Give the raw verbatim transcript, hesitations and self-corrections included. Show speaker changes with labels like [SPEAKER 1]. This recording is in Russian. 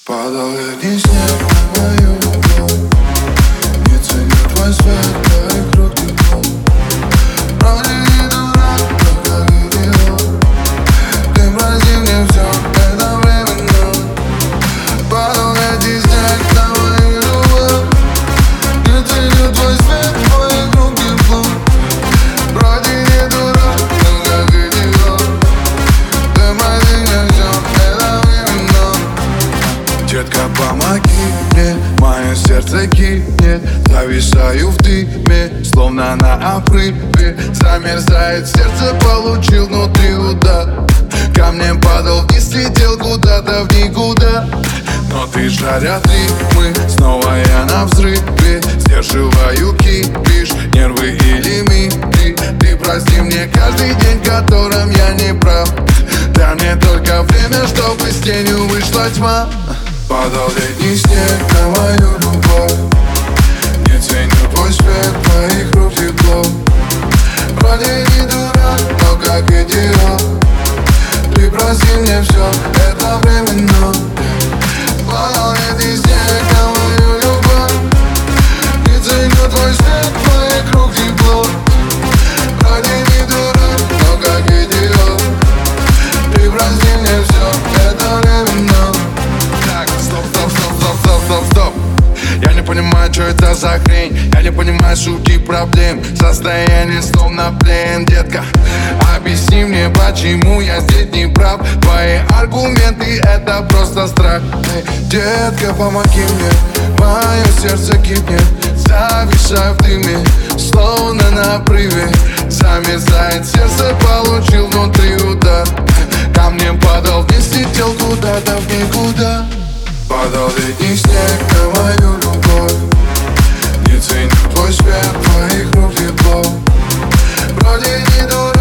[SPEAKER 1] Падал летний снег на мою любовь. Не ценю твой свет, твоих рук тепло. Вроде не дурак, но как идиот. Ты прости мне все, это временно. Падал летний снег на мою любовь. Не ценю твой свет, твоих рук тепло. Вроде не дурак, но как идиот. Ты прости мне все, это временно. Детка, помоги мне, мое сердце гибнет. Зависаю в дыме, словно на обрыве. Замерзает сердце, получил внутри удар. Камнем падал вниз, летел куда-то в никуда. Но ты жарят ритмы, снова я на взрыве. Сдерживаю кипиш, нервы и лимиты. Ты прости мне каждый день, в котором я не прав. Дай мне только время, чтобы с тенью вышла тьма. Падал летний снег на мою любовь. Не ценю твой свет, твоих рук тепло. Вроде не дурак, но как идиот. Ты прости мне все, это временно. Падал летний снег на мою любовь. Не ценю твой свет, твоих рук тепло. Вроде не дурак, но как идиот. Ты прости мне все, это временно. Я не понимаю, что это за хрень. Я не понимаю сути проблем. Состояние словно плен, детка. Объясни мне, почему я здесь не прав. Твои аргументы — это просто страх. Детка, помоги мне, мое сердце кипнет. Зависаю в дыме, словно на обрыве. Замерзает сердце, получил внутри удар. Камнем падал вниз, летел куда-то в никуда. Падал летний снег на мою любовь. Не ценю твой свет, твоих рук тепло. Вроде не дурак,